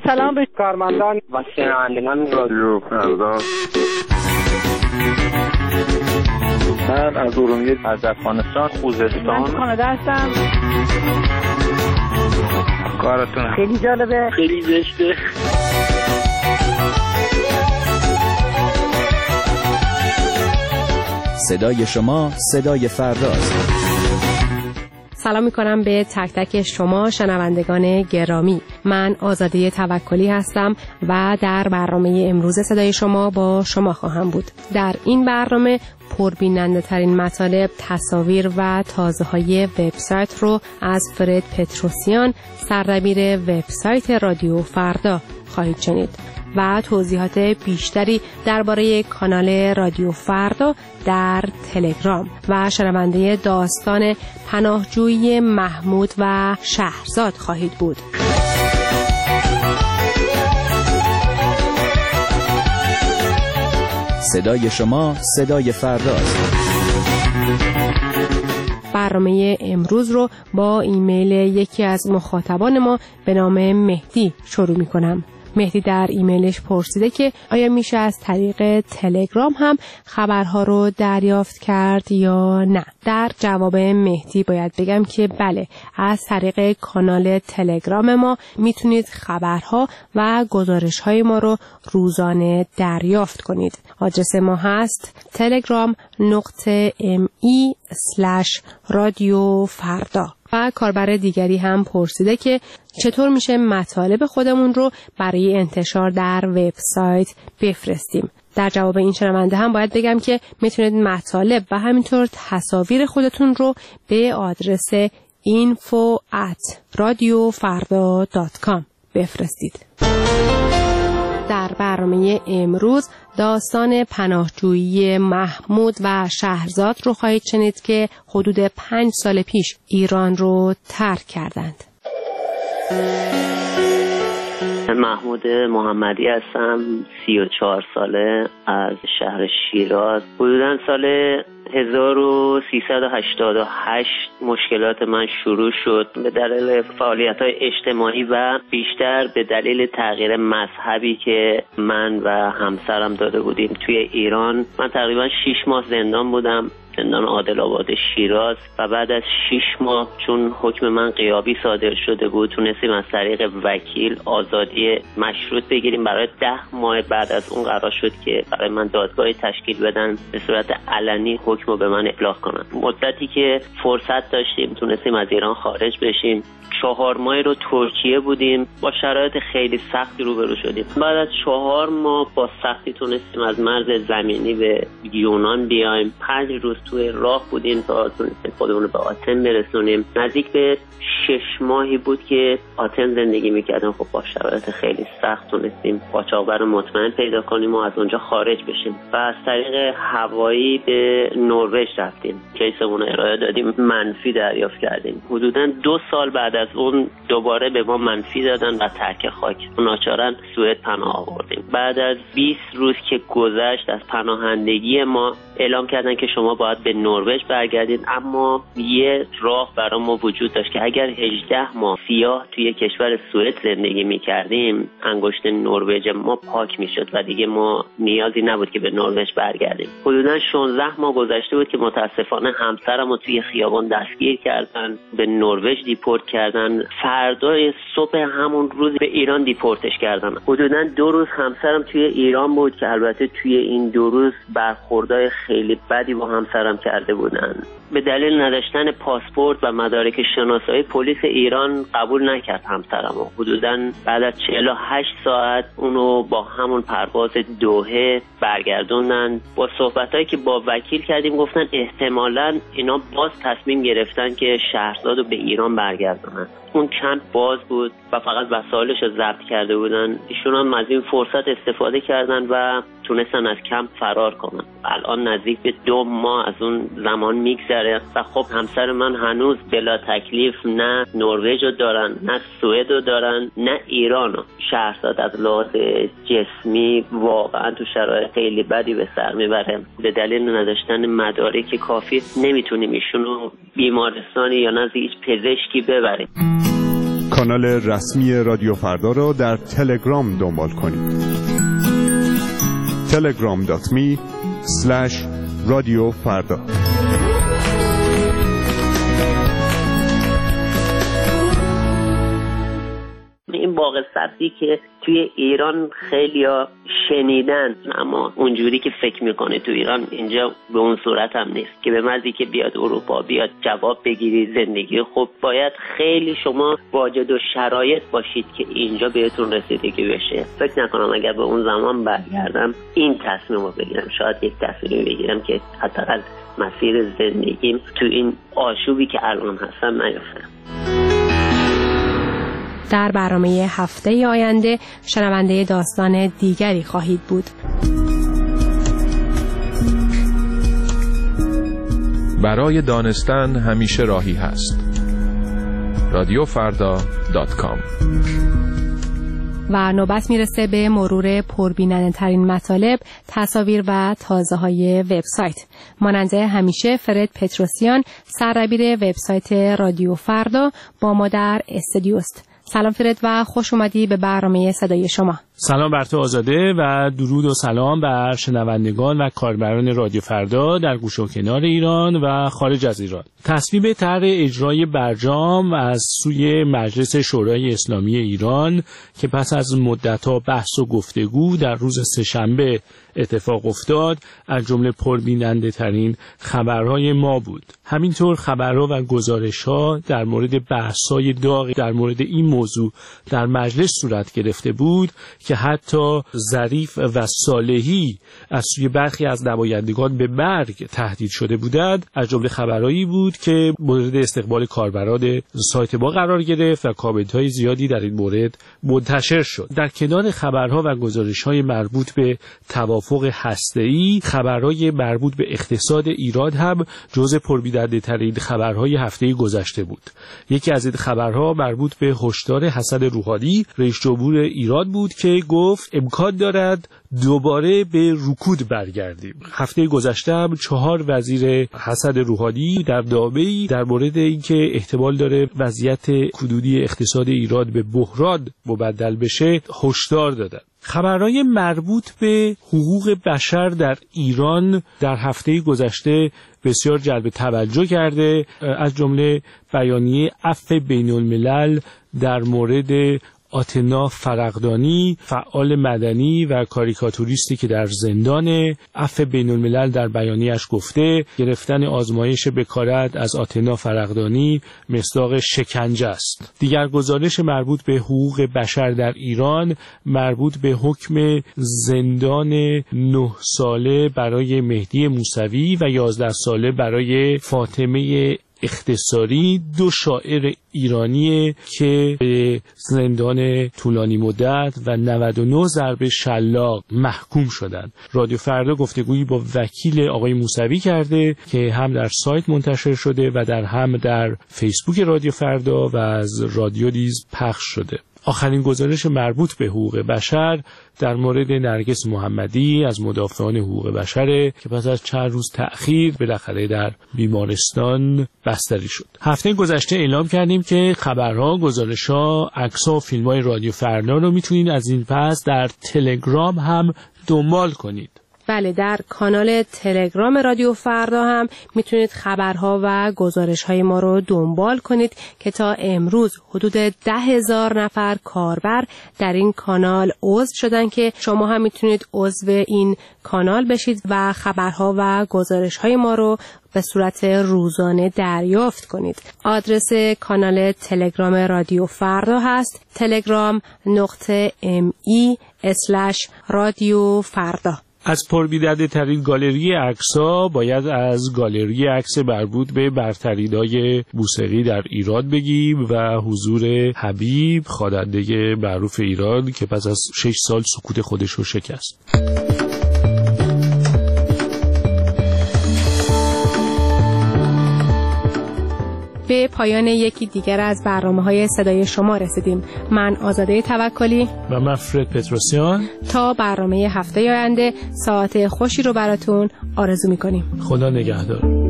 سلام به کارمندان و شنوندگان رادیو فردا. من از ارومیه، از افغانستان، خوزستان. من کانادا هستم. کارتون خیلی جالبه، خیلی زشته. صدای شما صدای فرداست. سلام میکنم به تک تک شما شنوندگان گرامی. من آزاده توکلی هستم و در برنامه امروز صدای شما با شما خواهم بود. در این برنامه پربیننده ترین مطالب، تصاویر و تازه های وبسایت رو از فرد پتروسیان، سردبیر وبسایت رادیو فردا خواهید شنید و توضیحات بیشتری درباره کانال رادیو فردا در تلگرام و شنونده داستان پناهجویی محمود و شهرزاد خواهید بود. صدای شما صدای فرداست. برنامه امروز رو با ایمیل یکی از مخاطبان ما به نام مهدی شروع می کنم. مهدی در ایمیلش پرسیده که آیا میشه از طریق تلگرام هم خبرها رو دریافت کرد یا نه. در جواب مهدی باید بگم که بله، از طریق کانال تلگرام ما میتونید خبرها و گزارش‌های ما رو روزانه دریافت کنید. آدرس ما هست telegram.me/radiofarda. و کاربر دیگری هم پرسیده که چطور میشه مطالب خودمون رو برای انتشار در وبسایت بفرستیم. در جواب این شنونده هم باید بگم که میتونید مطالب و همینطور تصاویر خودتون رو به آدرس info@radiofarda.com بفرستید. در برنامه امروز داستان پناهجویی محمود و شهرزاد رو خواهید شنید که حدود 5 سال پیش ایران رو ترک کردند. محمود محمدی هستم، 34 ساله، از شهر شیراز. حدوداً سال 1388 مشکلات من شروع شد به دلیل فعالیت‌های اجتماعی و بیشتر به دلیل تغییر مذهبی که من و همسرم داده بودیم توی ایران. من تقریبا 6 ماه زندان بودم، زندان عادل‌آباد شیراز، و بعد از 6 ماه چون حکم من غیابی صادر شده بود تونستیم از طریق وکیل آزادی مشروط بگیریم. برای 10 ماه بعد از اون قرار شد که برای من دادگاهی تشکیل بدن به صورت علنی حکم رو به من ابلاغ کنن. مدتی که فرصت داشتیم تونستیم از ایران خارج بشیم. 4 ماه رو ترکیه بودیم، با شرایط خیلی سختی روبرو شدیم. بعد از 4 ماه با سختی تونستیم از مرز زمینی به یونان بیایم. 5 روز توی راه بودیم تا تونستیم خودمون رو به آتن برسونیم. نزدیک به 6 ماهی بود که آتن زندگی میکردیم. خب با شرایط خیلی سخت تونستیم قاچاقبر مطمئن پیدا کنیم و از اونجا خارج بشیم و از طریق هوایی به نروژ رفتیم. کیسمون رو ارائه دادیم، منفی دریافت کردیم. حدوداً 2 سال بعد از اون دوباره به ما منفی دادن و ترک خاک. ناچارن سوئد پناه آوردیم. بعد از 20 روز که گذشت از پناهندگی ما اعلام کردن که شما باید به نروژ برگردید، اما یه راه برای ما وجود داشت که اگر 18 ماه سیاه توی کشور سوئد زندگی می‌کردیم انگشت نروژ ما پاک می‌شد و دیگه ما نیازی نبود که به نروژ برگردیم. حدوداً 16 ماه گذشته بود که متاسفانه همسرم رو توی خیابان دستگیر کردن، به نروژ دیپورت کردن. فردای صبح همون روز به ایران دیپورتش کردن. حدوداً 2 روز همسرم توی ایران بود که البته توی این 2 روز برخوردای خیلی بدی با همسرم کرده بودن. به دلیل نداشتن پاسپورت و مدارک شناسایی پلیس ایران قبول نکرد همسرمو. حدوداً بعد از 48 ساعت اونو با همون پرواز دوحه برگردوندن. با صحبتایی که با وکیل کردیم گفتن احتمالاً اینا باز تصمیم گرفتن که شهرزادو به ایران برگردونن. اون کمپ باز بود و فقط وسایلش رو ضبط کرده بودن. ایشون هم از این فرصت استفاده کردن و تونستن از کمپ فرار کنن. الان نزدیک به 2 ماه از اون زمان میگذره و خب همسر من هنوز بلا تکلیف نه نروژ رو دارن، نه سوئد رو دارن، نه ایران رو. شهرزاد از لحاظ جسمی واقعا تو شرایط خیلی بدی به سر میبره. به دلیل نداشتن مدارک کافی نمیتونیم ایشون رو بیمارستانی یا نزد هیچ پزشکی ببریم. کانال رسمی رادیو فردا را در تلگرام دنبال کنید. telegram.me/رادیوفردا. این باغ سبزی که توی ایران خیلیا شنیدن، اما اونجوری که فکر میکنه تو ایران اینجا به اون صورت هم نیست که به مزی که بیاد اروپا بیاد جواب بگیری زندگی خوب، باید خیلی شما واجد و شرایط باشید که اینجا بهتون رسیدگی بشه. فکر نکنم اگر به اون زمان برگردم این تصمیم رو بگیرم. شاید یک تصمیم بگیرم که حتی از مسیر زندگیم تو این آشوبی که الان هستم نیفتم. در برنامه هفته آینده شنونده داستان دیگری خواهید بود. برای دانستن همیشه راهی هست. رادیوفردا.com. و نوبت میرسه به مرور پربیننده ترین مطالب، تصاویر و تازه های وبسایت. مانند همیشه فرد پتروسیان، سردبیر وبسایت رادیو فردا، با ما در استودیوست. سلام فرد و خوش اومدی به برنامه صدای شما. سلام بر تو آزاده و درود و سلام بر شنوندگان و کاربران رادیو فردا در گوشه و کنار ایران و خارج از ایران. تصویب طرح اجرای برجام از سوی مجلس شورای اسلامی ایران که پس از مدت‌ها بحث و گفتگو در روز سه‌شنبه اتفاق افتاد، از جمله پربیننده ترین خبرهای ما بود. همینطور خبرها و گزارش‌ها در مورد بحث‌های داغ در مورد این موضوع در مجلس صورت گرفته بود که حتی ظریف و صالحی از سوی برخی از نمایندگان به مرگ تهدید شده بودند. از جمله خبرایی بود که مورد استقبال کاربران سایت ما قرار گرفت و کامنت‌های زیادی در این مورد منتشر شد. در کنار خبرها و گزارش‌های مربوط به توافق هسته‌ای، خبرهای مربوط به اقتصاد ایران هم جزء پربیننده‌ترین خبرهای هفته گذشته بود. یکی از این خبرها مربوط به هشدار حسن روحانی رئیس جمهور ایران بود که گفت امکان دارد دوباره به رکود برگردیم. هفته گذشته هم 4 وزیر حسن روحانی در نامه‌ای در مورد اینکه احتمال داره وضعیت کدودی اقتصاد ایران به بحران مبدل بشه هشدار دادند. خبرهای مربوط به حقوق بشر در ایران در هفته گذشته بسیار جلب توجه کرده، از جمله بیانیه عفو بین الملل در مورد آتنا فرقدانی، فعال مدنی و کاریکاتوریستی که در زندان. عفو بین الملل در بیانیه‌اش گفته گرفتن آزمایش بکارت از آتنا فرقدانی مصداق شکنجه است. دیگر گزارش مربوط به حقوق بشر در ایران مربوط به حکم زندان 9 ساله برای مهدی موسوی و 11 ساله برای فاطمه اختصاری، 2 شاعر ایرانی که به زندان طولانی مدت و 99 ضرب شلاق محکوم شدند. رادیو فردا گفتگویی با وکیل آقای موسوی کرده که هم در سایت منتشر شده و هم در فیسبوک رادیو فردا و از رادیو نیز پخش شده. آخرین گزارش مربوط به حقوق بشر در مورد نرگس محمدی از مدافعان حقوق بشر که پس از چند روز تأخیر بالاخره در بیمارستان بستری شد. هفته گذشته اعلام کردیم که خبرها، گزارش‌ها، عکس‌ها و فیلم‌های رادیو فردا رو میتونید از این پس در تلگرام هم دنبال کنید. بله، در کانال تلگرام رادیو فردا هم میتونید خبرها و گزارش‌های ما رو دنبال کنید که تا امروز حدود 10,000 نفر کاربر در این کانال عضو شدن که شما هم میتونید عضو این کانال بشید و خبرها و گزارش‌های ما رو به صورت روزانه دریافت کنید. آدرس کانال تلگرام رادیو فردا هست telegram.me/رادیو فردا. از پربیننده ترین گالری عکس‌ها باید از گالری عکس مربوط به برترین‌های موسیقی در ایران بگیم و حضور حبیب، خواننده معروف ایران که پس از 6 سال سکوت خودش رو شکست. به پایان یکی دیگر از برنامه‌های صدای شما رسیدیم. من آزاده توکلی و من فرد پتروسیان. تا برنامه هفته آینده ساعت خوشی رو براتون آرزو می‌کنیم. خدا نگهدار.